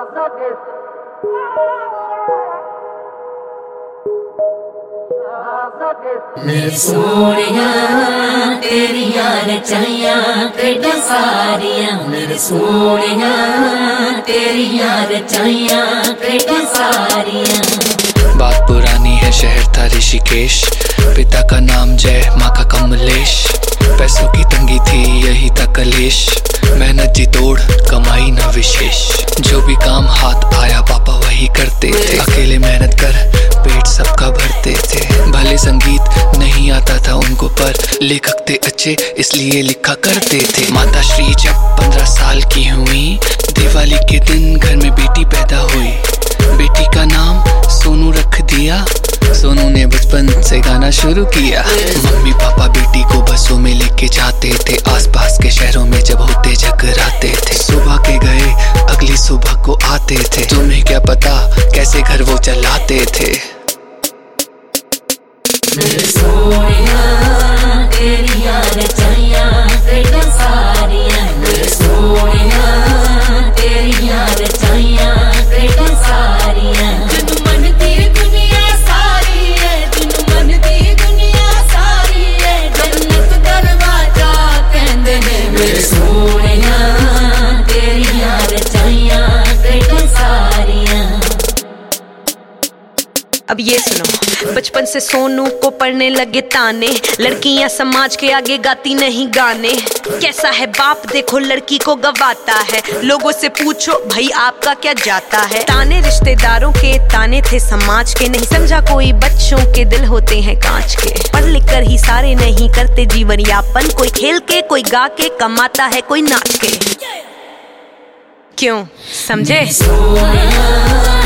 मेरे सोनिया तेरी यार चाहिया क्रेडा सारिया। मेरे सोनिया तेरी यार चाहिया क्रेडा सारिया। बात पुरानी है, शहर था ऋषिकेश, पिता का नाम जय, माँ का कमलेश। पैसों की तंगी थी यही था कलेश, मेहनत जी तोड़ कमाई न विशेष। जो भी काम हाथ आया पापा वही करते थे, अकेले मेहनत कर पेट सबका भरते थे। भले संगीत नहीं आता था उनको पर लेखक थे अच्छे इसलिए लिखा करते थे। माता श्री जब 15 साल की हुई, दिवाली के दिन घर में बेटी पैदा हुई। बेटी का नाम सोनू रख दिया, सोनू ने बचपन से गाना शुरू किया। मम्मी पापा बेटी को बसों में लेके जाते थे, आसपास के शहरों में जब होते जगराते थे। सुबह के गए अगली सुबह को आते थे, तुम्हें क्या पता कैसे घर वो चलाते थे। मेरे सोनिया तेरी यार चाहिया क्रेडा सारिया। मेरे सोनिया तेरी यार चाहिया क्रेडा सारिया। जिन्नू मन दी दुनिया सारी है, जिन्नू मन दी दुनिया सारी है, जन्नत दरवाजा कहंदे ने। मेरे सोनिया तेरी यार चाहिया क्रेडा सारिया। अब ये सुनो, बचपन से सोनू को पढ़ने लगे ताने, लड़कियां समाज के आगे गाती नहीं गाने। कैसा है बाप देखो लड़की को गवाता है, लोगों से पूछो भाई आपका क्या जाता है। ताने रिश्तेदारों के, ताने थे समाज के, नहीं समझा कोई बच्चों के दिल होते हैं कांच के। पढ़ लिख कर ही सारे नहीं करते जीवन यापन, कोई खेल के कोई गा के कमाता है कोई नाच के। क्यों समझे?